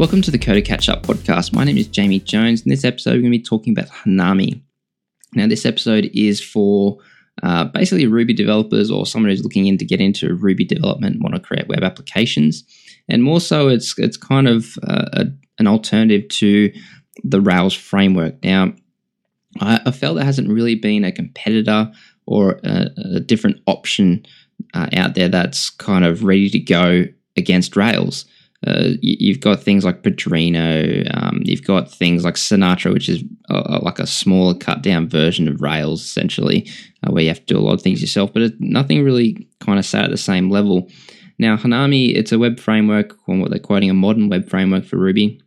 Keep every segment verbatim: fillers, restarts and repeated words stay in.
Welcome to the Coder Catch Up podcast. My name is Jamie Jones. In this episode, we're going to be talking about Hanami. Now, this episode is for uh, basically Ruby developers or someone who's looking in to get into Ruby development and want to create web applications. And more so, it's it's kind of uh, a, an alternative to the Rails framework. Now, I, I felt there hasn't really been a competitor or a, a different option uh, out there that's kind of ready to go against Rails. Uh, you've got things like Padrino, um, you've got things like Sinatra, which is uh, like a smaller cut down version of Rails, essentially, uh, where you have to do a lot of things yourself, but it, nothing really kind of sat at the same level. Now, Hanami, it's a web framework, or what they're quoting a modern web framework for Ruby.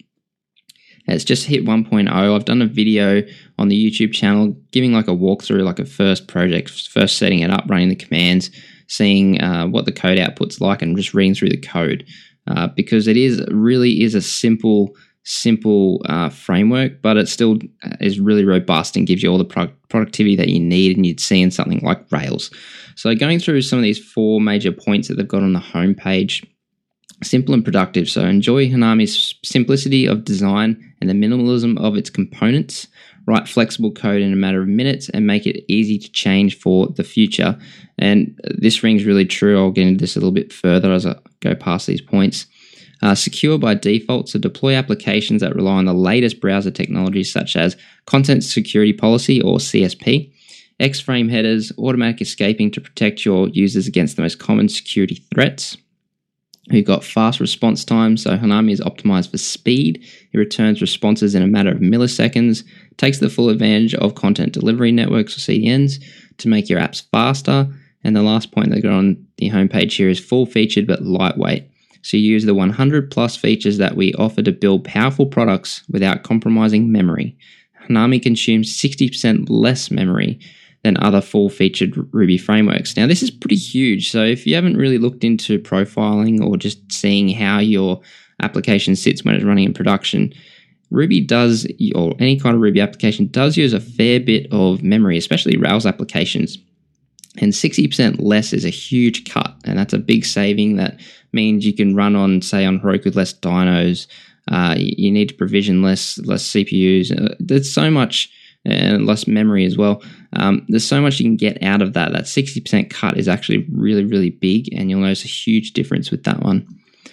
It's just hit one point oh. I've done a video on the YouTube channel giving like a walkthrough, like a first project, first setting it up, running the commands, seeing uh, what the code output's like, and just reading through the code. Uh, because it is really is a simple, simple uh, framework, but it still is really robust and gives you all the pro- productivity that you need and you'd see in something like Rails. So going through some of these four major points that they've got on the homepage, simple and productive. So enjoy Hanami's simplicity of design and the minimalism of its components. Write flexible code in a matter of minutes and make it easy to change for the future. And this rings really true. I'll get into this a little bit further as I go past these points. Uh, secure by default, so deploy applications that rely on the latest browser technologies such as Content Security Policy or C S P, X-frame headers, automatic escaping to protect your users against the most common security threats. We've got fast response time, so Hanami is optimized for speed. It returns responses in a matter of milliseconds, takes the full advantage of content delivery networks or C D Ns to make your apps faster. And the last point they got on the homepage here is full-featured but lightweight. So you use the one hundred plus features that we offer to build powerful products without compromising memory. Hanami consumes sixty percent less memory than other full-featured Ruby frameworks. Now, this is pretty huge. So if you haven't really looked into profiling or just seeing how your application sits when it's running in production, Ruby does, or any kind of Ruby application does use a fair bit of memory, especially Rails applications. And sixty percent less is a huge cut, and that's a big saving. That means you can run on, say, on Heroku with less dynos. Uh, you need to provision less less C P Us. Uh, there's so much, and less memory as well. Um, there's so much you can get out of that. That sixty percent cut is actually really, really big, and you'll notice a huge difference with that one.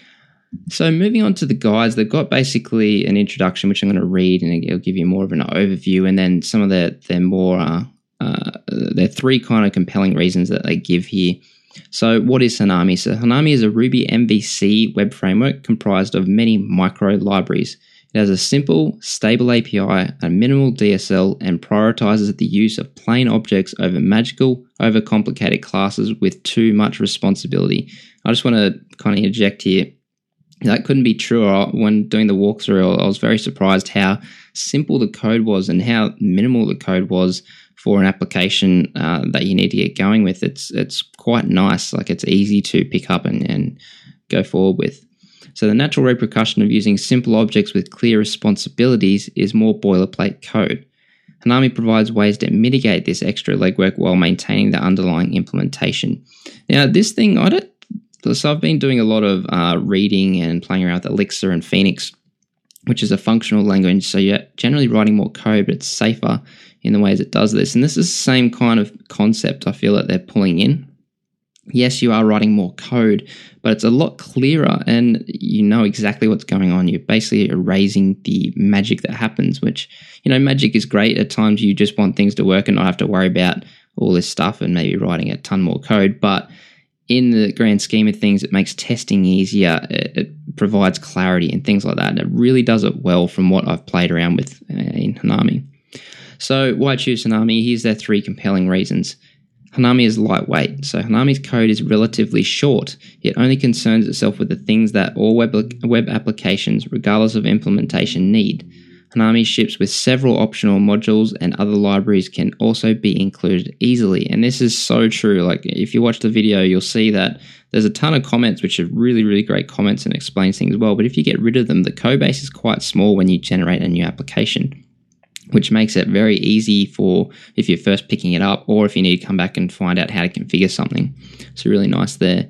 So moving on to the guides, they've got basically an introduction, which I'm going to read, and it'll give you more of an overview, and then some of their, their more, uh, uh, their three kind of compelling reasons that they give here. So what is Hanami? So Hanami is a Ruby M V C web framework comprised of many micro libraries. It has a simple, stable A P I, a minimal D S L, and prioritizes the use of plain objects over magical, overcomplicated classes with too much responsibility. I just want to kind of interject here. That couldn't be truer. When doing the walkthrough, I was very surprised how simple the code was and how minimal the code was for an application uh, that you need to get going with. It's it's quite nice. Like, it's easy to pick up and, and go forward with. So the natural repercussion of using simple objects with clear responsibilities is more boilerplate code. Hanami provides ways to mitigate this extra legwork while maintaining the underlying implementation. Now, this thing, I don't, so I've been doing a lot of uh, reading and playing around with Elixir and Phoenix, which is a functional language. So you're generally writing more code, but it's safer in the ways it does this. And this is the same kind of concept I feel that they're pulling in. Yes, you are writing more code, but it's a lot clearer and you know exactly what's going on. You're basically erasing the magic that happens, which, you know, magic is great. At times you just want things to work and not have to worry about all this stuff and maybe writing a ton more code. But in the grand scheme of things, it makes testing easier. It, it provides clarity and things like that. And it really does it well from what I've played around with uh, in Hanami. So why choose Hanami? Here's their three compelling reasons. Hanami is lightweight, so Hanami's code is relatively short. It only concerns itself with the things that all web, web applications, regardless of implementation, need. Hanami ships with several optional modules, and other libraries can also be included easily. And this is so true. Like, if you watch the video, you'll see that there's a ton of comments, which are really, really great comments and explains things well. But if you get rid of them, the code base is quite small when you generate a new application, which makes it very easy for if you're first picking it up or if you need to come back and find out how to configure something. So really nice there.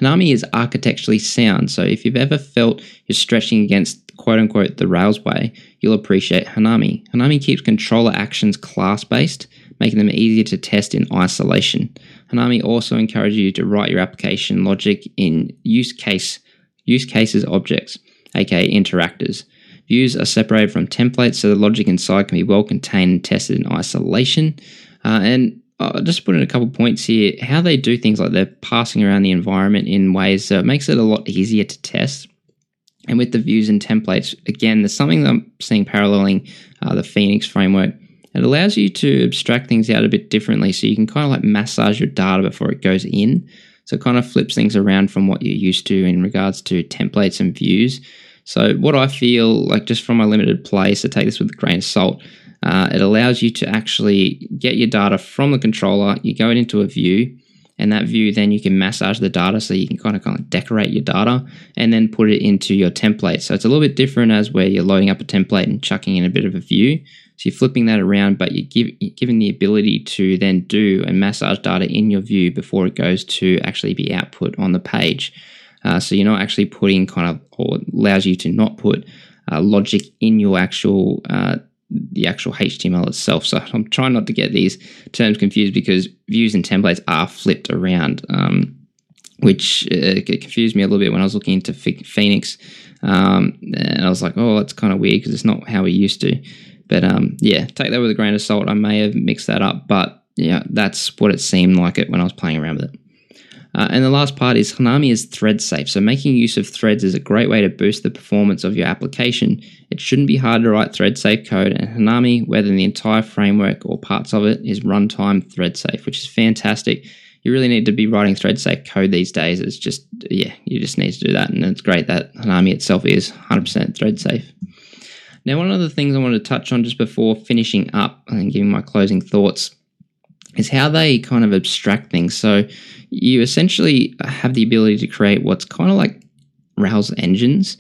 Hanami is architecturally sound, so if you've ever felt you're stretching against quote-unquote the Railsway, you'll appreciate Hanami. Hanami keeps controller actions class-based, making them easier to test in isolation. Hanami also encourages you to write your application logic in use case use cases objects, aka interactors. Views are separated from templates, so the logic inside can be well contained and tested in isolation. Uh, and I'll just put in a couple points here. How they do things like they're passing around the environment in ways so it makes it a lot easier to test. And with the views and templates, again, there's something that I'm seeing paralleling uh, the Phoenix framework. It allows you to abstract things out a bit differently, so you can kind of like massage your data before it goes in. So it kind of flips things around from what you're used to in regards to templates and views. So what I feel like, just from my limited play, so take this with a grain of salt, uh, it allows you to actually get your data from the controller, you go into a view, and that view then you can massage the data, so you can kind of kind of decorate your data and then put it into your template. So it's a little bit different as where you're loading up a template and chucking in a bit of a view. So you're flipping that around, but you're, give, you're given the ability to then do and massage data in your view before it goes to actually be output on the page. Uh, so you're not actually putting kind of, or it allows you to not put uh, logic in your actual uh, the actual H T M L itself. So I'm trying not to get these terms confused, because views and templates are flipped around, um, which uh, confused me a little bit when I was looking into Phoenix. Um, and I was like, oh, that's kind of weird because it's not how we used to. But um, yeah, take that with a grain of salt. I may have mixed that up, but yeah, that's what it seemed like it when I was playing around with it. Uh, and the last part is Hanami is thread safe. So making use of threads is a great way to boost the performance of your application. It shouldn't be hard to write thread safe code, and Hanami, whether the entire framework or parts of it, is runtime thread safe, which is fantastic. You really need to be writing thread safe code these days. It's just, yeah, you just need to do that. And it's great that Hanami itself is one hundred percent thread safe. Now, one of the things I wanted to touch on just before finishing up and giving my closing thoughts is how they kind of abstract things. So you essentially have the ability to create what's kind of like Rails engines.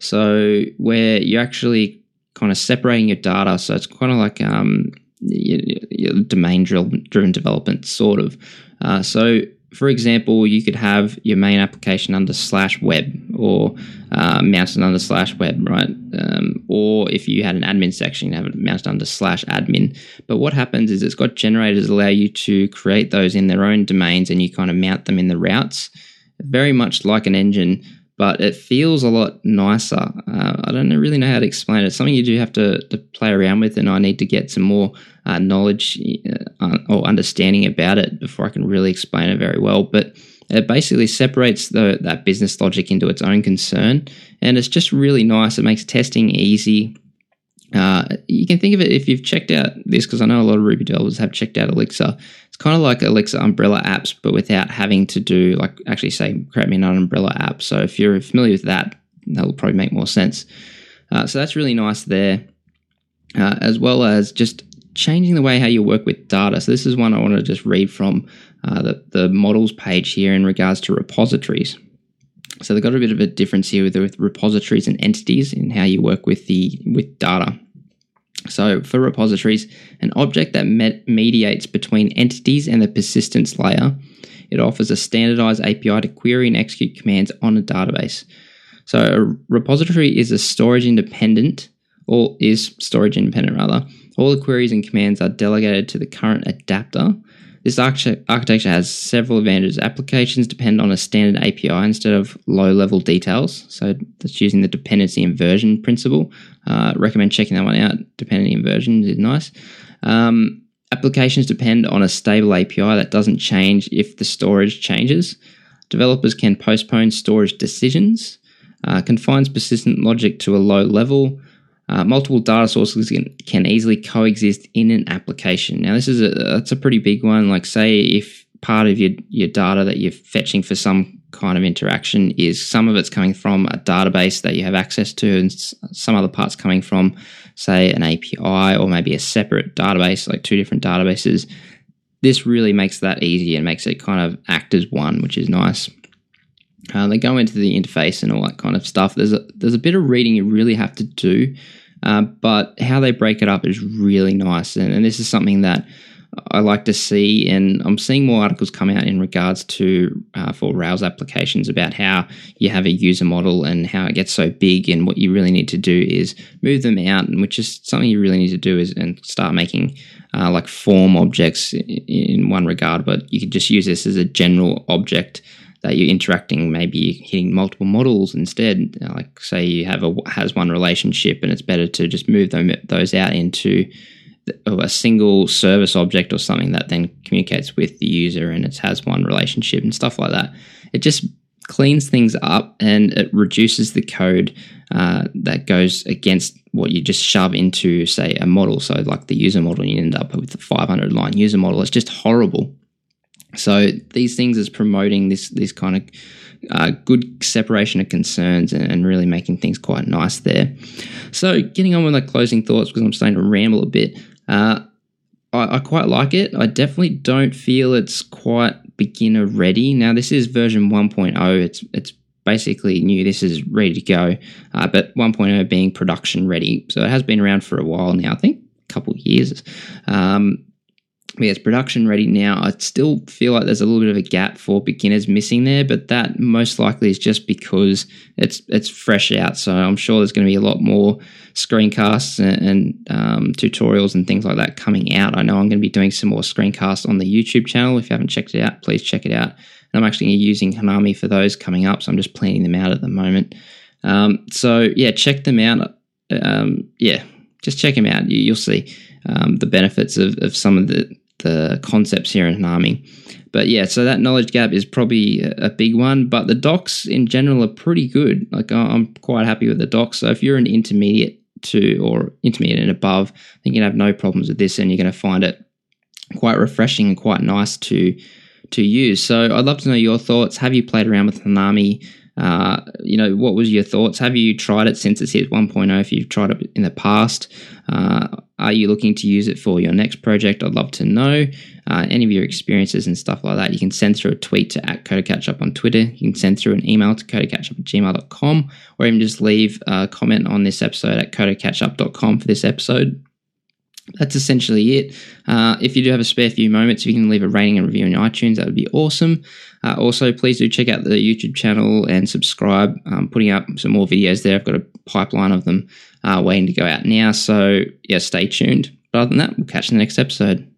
So where you're actually kind of separating your data. So it's kind of like um, your, your domain-driven development, sort of. Uh, so for example, you could have your main application under slash web, or uh, mounted under slash web, right? Um, or if you had an admin section, you have it mounted under slash admin. But what happens is it's got generators that allow you to create those in their own domains, and you kind of mount them in the routes, very much like an engine, but it feels a lot nicer. Uh, I don't really know how to explain it. It's something you do have to, to play around with, and I need to get some more uh, knowledge uh, or understanding about it before I can really explain it very well. But it basically separates the, that business logic into its own concern, and it's just really nice. It makes testing easy. Uh, you can think of it, if you've checked out this, because I know a lot of Ruby developers have checked out Elixir. It's kind of like Elixir umbrella apps, but without having to do, like, actually say, create me an umbrella app. So if you're familiar with that, that'll probably make more sense. Uh, so that's really nice there, uh, as well as just changing the way how you work with data. So this is one I want to just read from uh, the, the models page here in regards to repositories. So they've got a bit of a difference here with, with repositories and entities in how you work with the with data. So for repositories, an object that me- mediates between entities and the persistence layer, it offers a standardized A P I to query and execute commands on a database. So a repository is a storage independent, or is storage independent rather. All the queries and commands are delegated to the current adapter. This architecture has several advantages. Applications depend on a standard A P I instead of low-level details. So that's using the dependency inversion principle. Uh, recommend checking that one out. Dependency inversion is nice. Um, applications depend on a stable A P I that doesn't change if the storage changes. Developers can postpone storage decisions. Uh, confines persistent logic to a low level. Uh, multiple data sources can, can easily coexist in an application. Now, this is a that's a pretty big one. Like, say if part of your, your data that you're fetching for some kind of interaction is some of it's coming from a database that you have access to, and some other parts coming from, say, an A P I or maybe a separate database, like two different databases. This really makes that easy and makes it kind of act as one, which is nice. Uh, they go into the interface and all that kind of stuff. There's a there's a bit of reading you really have to do, uh, but how they break it up is really nice. And, and this is something that I like to see, and I'm seeing more articles come out in regards to uh, for Rails applications about how you have a user model and how it gets so big, and what you really need to do is move them out, and which is something you really need to do is and start making uh, like form objects in, in one regard, but you could just use this as a general object that you're interacting, maybe hitting multiple models instead. Like say you have a has one relationship, and it's better to just move them those out into a single service object or something that then communicates with the user, and it has one relationship and stuff like that. It just cleans things up, and it reduces the code uh, that goes against what you just shove into, say, a model. So like the user model, you end up with a five hundred line user model. It's just horrible. So these things is promoting this this kind of uh, good separation of concerns, and, and really making things quite nice there. So getting on with my closing thoughts, because I'm starting to ramble a bit. Uh, I, I quite like it. I definitely don't feel it's quite beginner ready. Now this is version one point oh. It's it's basically new. This is ready to go, uh, but one point oh being production ready. So it has been around for a while now. I think a couple of years. Um, Yeah, it's production ready now. I still feel like there's a little bit of a gap for beginners missing there, but that most likely is just because it's it's fresh out. So I'm sure there's going to be a lot more screencasts and, and um, tutorials and things like that coming out. I know I'm going to be doing some more screencasts on the YouTube channel. If you haven't checked it out, please check it out. And I'm actually using Hanami for those coming up, so I'm just planning them out at the moment. Um, so yeah, check them out. Um, yeah, just check them out. You, you'll see um, the benefits of, of some of the the concepts here in Hanami. But yeah, so that knowledge gap is probably a big one, but the docs in general are pretty good. Like I'm quite happy with the docs. So if you're an intermediate to or intermediate and above, I think you're going to have no problems with this, and you're going to find it quite refreshing and quite nice to to use. So I'd love to know your thoughts. Have you played around with Hanami? Uh, you know, what was your thoughts? Have you tried it since it's hit one point oh? If you've tried it in the past, uh, are you looking to use it for your next project? I'd love to know uh, any of your experiences and stuff like that. You can send through a tweet to at CoderCatchup on Twitter. You can send through an email to codercatchup at gmail dot com, or even just leave a comment on this episode at codercatchup dot com for this episode. That's essentially it. Uh, if you do have a spare few moments, if you can leave a rating and review on iTunes, that would be awesome. Uh, also, please do check out the YouTube channel and subscribe. I'm putting up some more videos there. I've got a pipeline of them uh, waiting to go out now. So, yeah, stay tuned. But other than that, we'll catch you in the next episode.